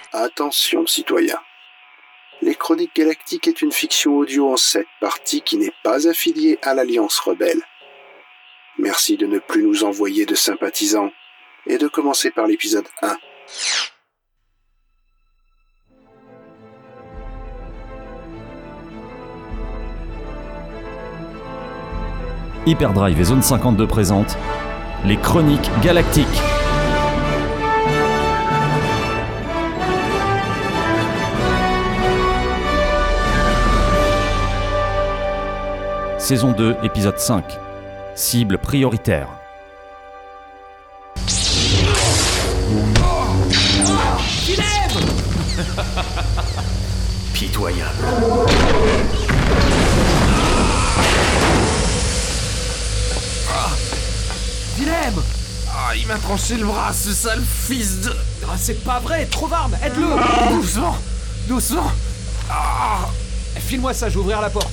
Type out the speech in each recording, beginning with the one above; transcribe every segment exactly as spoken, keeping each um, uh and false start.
Attention, citoyens. Les Chroniques Galactiques est une fiction audio en sept parties qui n'est pas affiliée à l'Alliance Rebelle. Merci de ne plus nous envoyer de sympathisants et de commencer par l'épisode un. Hyperdrive et Zone cinquante-deux présentent les Chroniques Galactiques. Saison deux, épisode cinq. Cible prioritaire. Willem. Pitoyable. Ah. Willem. Ah, il m'a tranché le bras, ce sale fils de... Ah, c'est pas vrai, Trovarne, aide-le. Doucement, doucement. Ah. File-moi ça, je vais ouvrir la porte.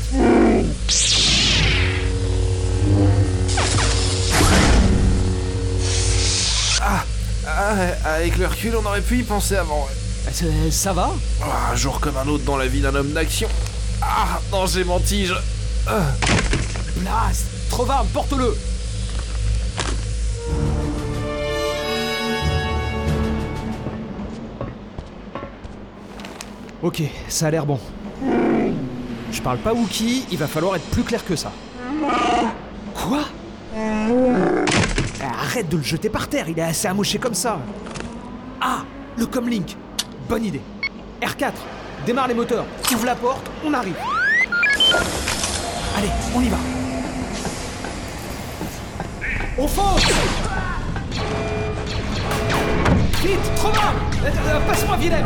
Ah, ah, avec le recul, on aurait pu y penser avant. Ça, ça va? Ah, un jour comme un autre dans la vie d'un homme d'action. Ah, non, j'ai menti, je... Ah. Blast. Trovarne, porte-le. Ok, ça a l'air bon. Je parle pas Wookie, il va falloir être plus clair que ça. Quoi? Arrête de le jeter par terre, il est assez amoché comme ça. Ah, le comlink. Bonne idée. R quatre, démarre les moteurs, ouvre la porte, on arrive. Allez, on y va. On fonce. Vite, trop mal. euh, Passe-moi, Willem.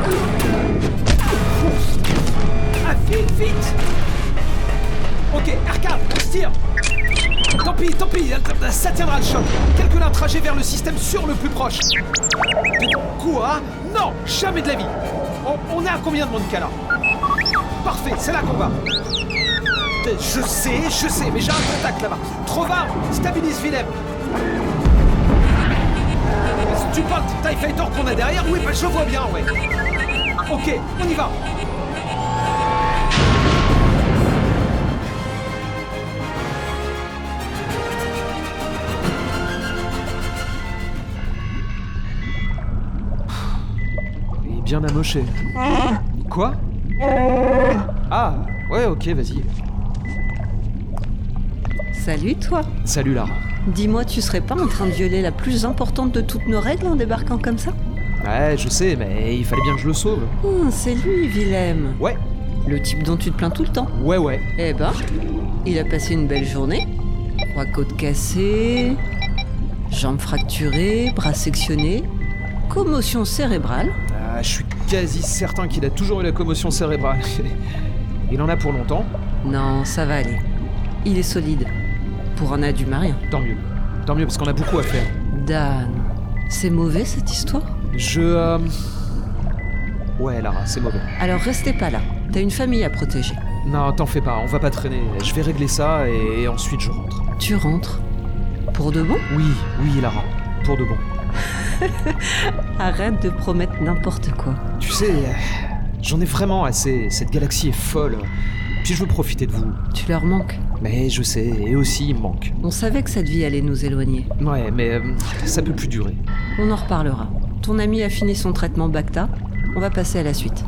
Ah, vite, vite. Ok, R quatre, on se tire. Tant pis, tant pis, ça tiendra le choc. Calcule un trajet vers le système sûr le plus proche. Quoi? Non, jamais de la vie. On, on est à combien de Mon Cala? Parfait, c'est là qu'on va. Je sais, je sais, mais j'ai un contact là-bas. Trovarne, stabilise Willem. Tu parles de TIE Fighter qu'on a derrière? Oui, bah je vois bien, ouais. Ok, on y va. Il est bien amoché. Quoi? Ah, ouais, ok, vas-y. Salut toi. Salut Lara. Dis-moi, tu serais pas en train de violer la plus importante de toutes nos règles en débarquant comme ça? Ouais, je sais, mais il fallait bien que je le sauve. Oh, c'est lui, Willem. Ouais. Le type dont tu te plains tout le temps. Ouais, ouais. Eh ben, il a passé une belle journée. Trois côtes cassées, jambes fracturées, bras sectionnés, commotion cérébrale. Ah, je suis quasi certain qu'il a toujours eu la commotion cérébrale. Il en a pour longtemps. Non, ça va aller. Il est solide. Pour un adumarien. Tant mieux. Tant mieux, parce qu'on a beaucoup à faire. Dan, c'est mauvais cette histoire? Je... Euh... Ouais, Lara, c'est mauvais. Alors restez pas là. T'as une famille à protéger. Non, t'en fais pas, on va pas traîner. Je vais régler ça et ensuite je rentre. Tu rentres? Pour de bon? Oui, oui, Lara. Pour de bon. Arrête de promettre n'importe quoi. Tu sais, j'en ai vraiment assez. Cette galaxie est folle. Puis je veux profiter de vous. Tu leur manques? Mais je sais, et aussi il me manque. On savait que cette vie allait nous éloigner. Ouais, mais euh, ça peut plus durer. On en reparlera. Ton ami a fini son traitement Bacta. On va passer à la suite.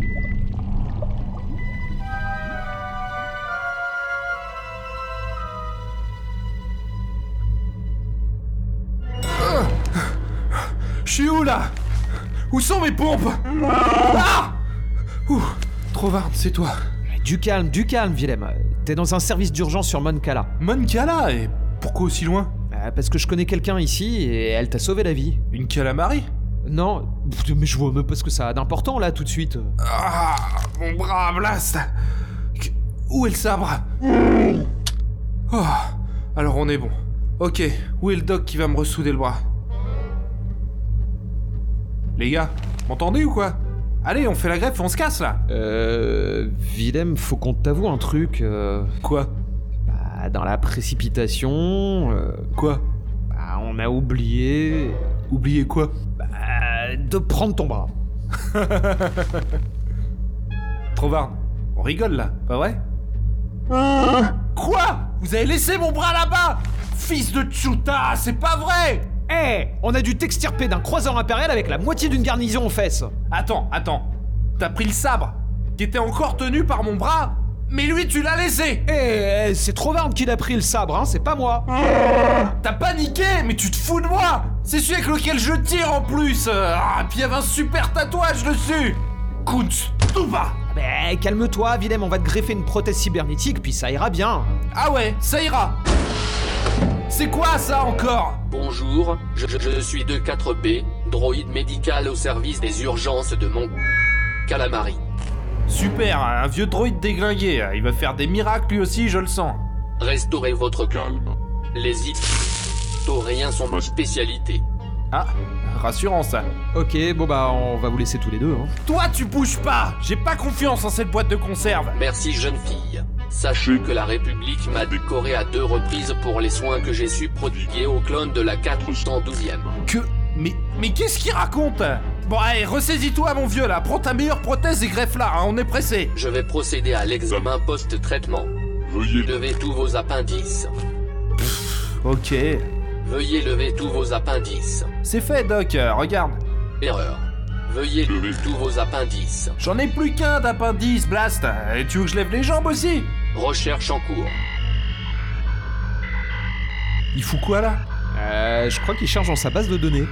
Ah, je suis où là? Où sont mes pompes? Ah! Ouh, Trovarne, c'est toi. Du calme, du calme, Willem. T'es dans un service d'urgence sur Mon Cala. Mon Cala? Et pourquoi aussi loin? euh, Parce que je connais quelqu'un ici et elle t'a sauvé la vie. Une calamari? Non, mais je vois même pas ce que ça a d'important là tout de suite. Ah, mon bras, Blast. Où est le sabre? Oh, alors on est bon. Ok, où est le doc qui va me ressouder le bras? Les gars, m'entendez ou quoi? Allez, on fait la greffe, on se casse là. Euh... Willem, faut qu'on t'avoue un truc. Euh... Quoi? Bah, dans la précipitation... Euh... Quoi? Bah, on a oublié... Oublié quoi? Bah, de prendre ton bras. Trovarne, on rigole là, pas vrai? Quoi? Vous avez laissé mon bras là-bas? Fils de Tchouta, c'est pas vrai! Eh hey, on a dû t'extirper d'un croiseur impérial avec la moitié d'une garnison aux fesses. Attends, attends. T'as pris le sabre, qui était encore tenu par mon bras, mais lui tu l'as laissé! Eh, hey, c'est Trovarne qui l'a pris le sabre, hein, c'est pas moi. T'as paniqué, mais tu te fous de moi! C'est celui avec lequel je tire en plus! Ah, puis il y avait un super tatouage dessus! Kunz Tuba! Ben, calme-toi, Willem, on va te greffer une prothèse cybernétique, puis ça ira bien. Ah ouais, ça ira! C'est quoi ça encore? Bonjour, je, je, je suis deux quatre B, droïde médical au service des urgences de mon Calamari. Super, un vieux droïde déglingué, il va faire des miracles lui aussi, je le sens. Restaurez votre calme. Les historiens sont ma spécialité. Ah, rassurant ça. Ok, bon bah on va vous laisser tous les deux. Hein. Toi tu bouges pas! J'ai pas confiance en cette boîte de conserve. Merci jeune fille. Sachez que la République m'a décoré à deux reprises pour les soins que j'ai su prodiguer aux clones de la quatre cent douzième. Que... Mais... Mais qu'est-ce qu'il raconte? Bon allez, ressaisis-toi mon vieux là, prends ta meilleure prothèse et greffe-la, hein, on est pressé. Je vais procéder à l'examen post-traitement. Veuillez lever tous vos appendices. Pff, ok. Veuillez lever tous vos appendices. C'est fait Doc, euh, regarde. Erreur. Veuillez lever tous vos appendices. J'en ai plus qu'un d'appendice, Blast. Et tu veux que je lève les jambes aussi? Recherche en cours. Il fout quoi là? Euh, je crois qu'il cherche dans sa base de données.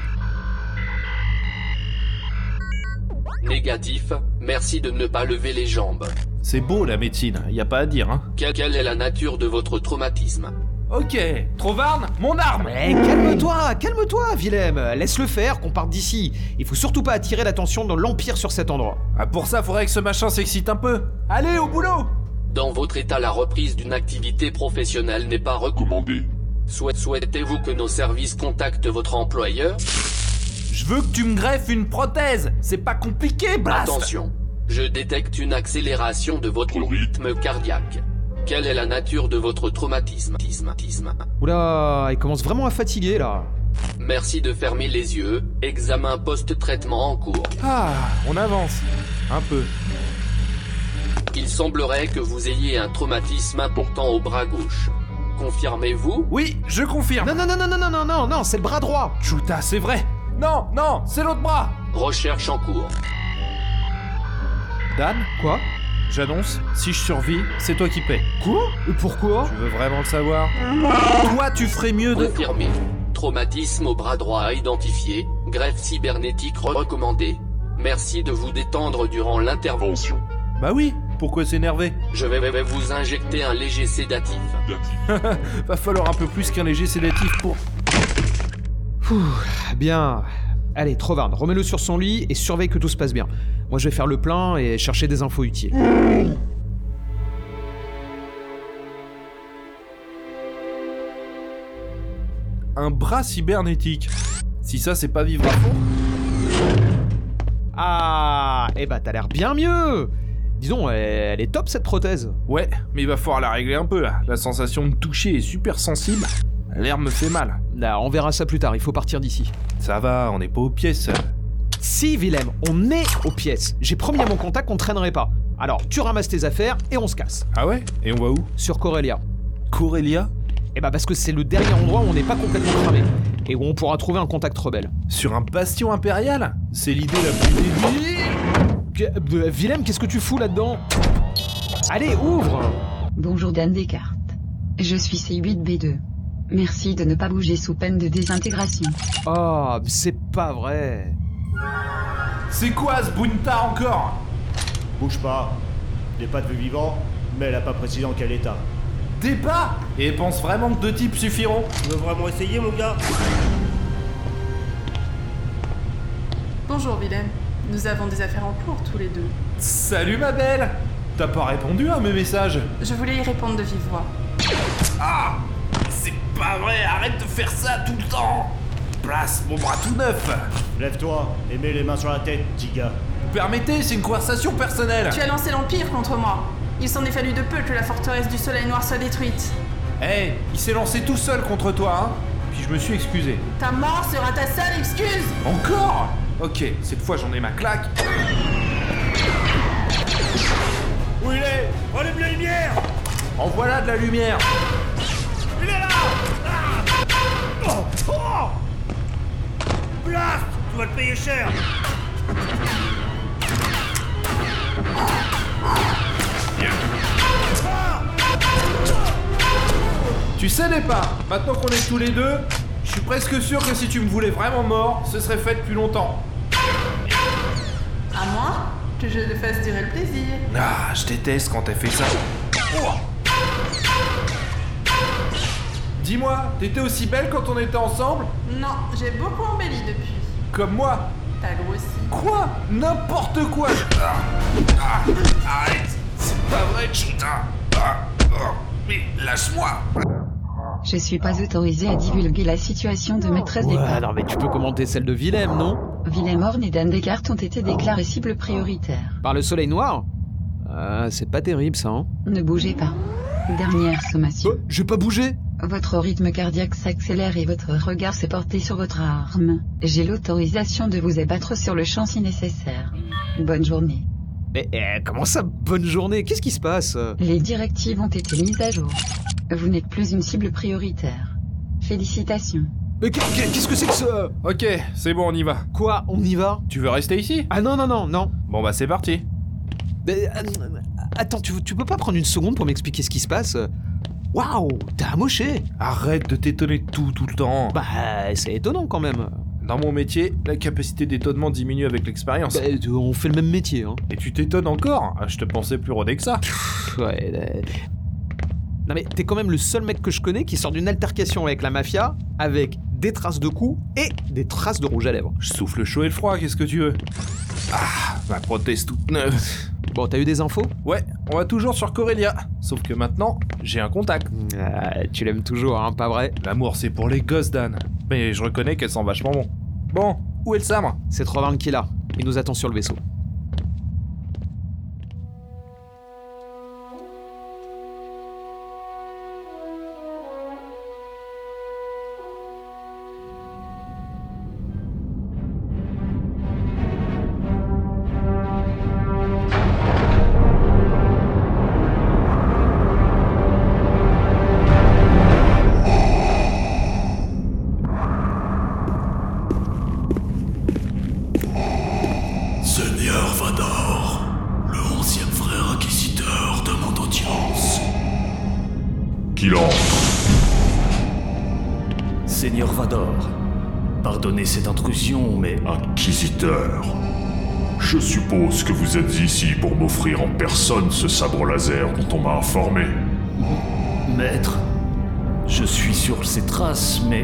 Négatif, merci de ne pas lever les jambes. C'est beau la médecine, y a pas à dire hein. Quelle, quelle est la nature de votre traumatisme? Ok, Trovarne, mon arme! Eh, calme-toi, calme-toi, Willem. Laisse-le faire, qu'on parte d'ici. Il faut surtout pas attirer l'attention de l'Empire sur cet endroit. Ah pour ça, faudrait que ce machin s'excite un peu. Allez, au boulot! Dans votre état, la reprise d'une activité professionnelle n'est pas recommandée. Souhait- Souhaitez-vous que nos services contactent votre employeur? Je veux que tu me greffes une prothèse. C'est pas compliqué, Blast! Attention, je détecte une accélération de votre rythme cardiaque. Quelle est la nature de votre traumatisme? Tisme, tisme. Oula, il commence vraiment à fatiguer là. Merci de fermer les yeux. Examen post-traitement en cours. Ah, on avance. Un peu. Il semblerait que vous ayez un traumatisme important au bras gauche. Confirmez-vous? Oui, je confirme. Non, non, non, non, non, non, non, non, non, c'est le bras droit. Chuta, c'est vrai. Non, non, c'est l'autre bras. Recherche en cours. Dan, Quoi? j'annonce, si je survis, c'est toi qui paies. Quoi? Et pourquoi? Tu veux vraiment le savoir? Toi, tu ferais mieux de... Confirmé. Traumatisme au bras droit à identifier. Greffe cybernétique recommandée. Merci de vous détendre durant l'intervention. Bah oui, pourquoi s'énerver? Je vais vais vous injecter un léger sédatif. Va falloir un peu plus qu'un léger sédatif pour... Bien. Allez, Trovarne, remets-le sur son lit et surveille que tout se passe bien. Moi, je vais faire le plein et chercher des infos utiles. Un bras cybernétique. Si ça, c'est pas vivre à fond... Ah, eh bah t'as l'air bien mieux. Disons, elle, elle est top cette prothèse. Ouais, mais il va falloir la régler un peu, là. La sensation de toucher est super sensible. L'air me fait mal. Là, on verra ça plus tard, il faut partir d'ici. Ça va, on n'est pas aux pièces. Si, Willem, on est aux pièces. J'ai promis à mon contact qu'on traînerait pas. Alors, tu ramasses tes affaires et on se casse. Ah ouais? Et on va où? Sur Corellia. Corellia? Eh bah parce que c'est le dernier endroit où on n'est pas complètement cramé. Et où on pourra trouver un contact rebelle. Sur un bastion impérial? C'est l'idée la plus débile. Que- euh, Willem, qu'est-ce que tu fous là-dedans? Allez, ouvre! Bonjour Dan Descartes. Je suis C huit B deux. Merci de ne pas bouger sous peine de désintégration. Oh, c'est pas vrai. C'est quoi ce Bunta encore? Bouge pas. N'est pas de vue vivant, mais elle a pas précisé en quel état. Débat? Et pense vraiment que deux types suffiront? Tu veux vraiment essayer, mon gars? Bonjour Willem, nous avons des affaires en cours tous les deux. Salut ma belle! T'as pas répondu à mes messages? Je voulais y répondre de vive voix. Ah! C'est pas vrai, arrête de faire ça tout le temps! Place mon bras tout neuf! Lève-toi et mets les mains sur la tête, petit gars. Vous permettez, c'est une conversation personnelle! Tu as lancé l'Empire contre moi. Il s'en est fallu de peu que la forteresse du Soleil Noir soit détruite. Hey, il s'est lancé tout seul contre toi, hein? Puis je me suis excusé. Ta mort sera ta seule excuse. Encore? Ok, cette fois j'en ai ma claque. Où il est? Allume la lumière! En voilà de la lumière. Il est là! Ah! Oh! Oh! Blast! Tu vas le payer cher! Tu sais n'est pas, maintenant qu'on est tous les deux, je suis presque sûr que si tu me voulais vraiment mort, ce serait fait depuis longtemps. À moi que je te fasse durer le plaisir. Ah, je déteste quand t'as fait ça. Oh. Dis-moi, t'étais aussi belle quand on était ensemble? Non, j'ai beaucoup embelli depuis. Comme moi? T'as grossi. Quoi? N'importe quoi. Ah, ah, arrête, c'est pas vrai, Chuta. Ah, oh, mais lâche-moi. Je suis pas autorisé à divulguer la situation de maîtresse des Ouais, pas. non mais tu peux commenter celle de Willem, non? Willem Horn et Dan Descartes ont été déclarés cibles prioritaires. Par le soleil noir? Ah, c'est pas terrible ça, hein? Ne bougez pas. Dernière sommation. Oh, je vais pas bouger. Votre rythme cardiaque s'accélère et votre regard s'est porté sur votre arme. J'ai l'autorisation de vous abattre sur le champ si nécessaire. Bonne journée. Mais eh, comment ça, bonne journée? Qu'est-ce qui se passe? Les directives ont été mises à jour. Vous n'êtes plus une cible prioritaire. Félicitations. Mais qu'est- qu'est-ce que c'est que ça? Ok, c'est bon, on y va. Quoi? On y va? Tu veux rester ici? Ah non, non, non, non. Bon bah c'est parti. Mais, euh, attends, tu, tu peux pas prendre une seconde pour m'expliquer ce qui se passe? Waouh, t'es amoché. Arrête de t'étonner de tout, tout le temps. Bah, c'est étonnant quand même. Dans mon métier, la capacité d'étonnement diminue avec l'expérience. Bah, on fait le même métier, hein. Et tu t'étonnes encore? Ah, je te pensais plus rodé que ça. Pff, ouais, euh... Non mais t'es quand même le seul mec que je connais qui sort d'une altercation avec la mafia avec des traces de coups et des traces de rouge à lèvres. Je souffle le chaud et le froid, qu'est-ce que tu veux? Ah, ma prothèse toute neuve. Bon, t'as eu des infos? Ouais, on va toujours sur Corellia. Sauf que maintenant, j'ai un contact. Ah, tu l'aimes toujours, hein, pas vrai? L'amour, c'est pour les gosses, Dan. Mais je reconnais qu'elle sent vachement bon. Bon, où est le sabre? C'est Trovarne qui est là. Il nous attend sur le vaisseau. Seigneur Vador, le onzième frère inquisiteur demande audience. Qu'il entre. Seigneur Vador, pardonnez cette intrusion, mais... Inquisiteur. Je suppose que vous êtes ici pour m'offrir en personne ce sabre laser dont on m'a informé. Maître, je suis sur ces traces, mais...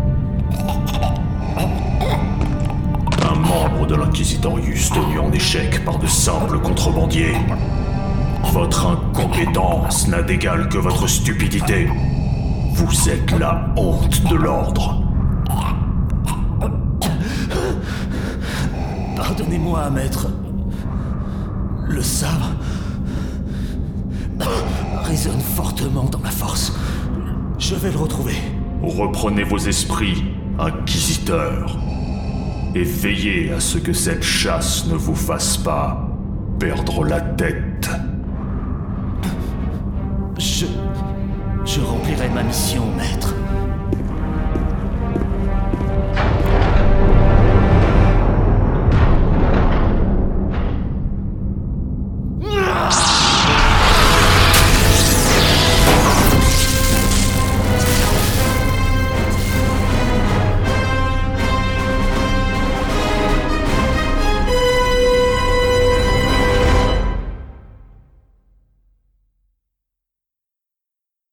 Un membre de l'Inquisitorius tenu en échec par de simples contrebandiers. Votre incompétence n'a d'égal que votre stupidité. Vous êtes la honte de l'ordre. Pardonnez-moi, maître. Le sabre... résonne fortement dans ma force. Je vais le retrouver. Reprenez vos esprits, inquisiteur. Et veillez à ce que cette chasse ne vous fasse pas perdre la tête. Je... Je remplirai ma mission, maître.